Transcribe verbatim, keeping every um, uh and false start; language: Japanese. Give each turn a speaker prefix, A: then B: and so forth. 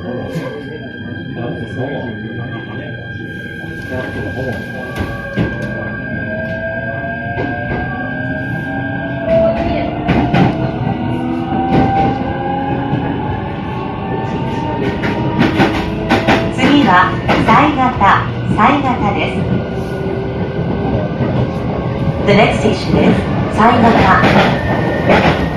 A: 次は犀潟、犀潟です。The next station is 犀潟。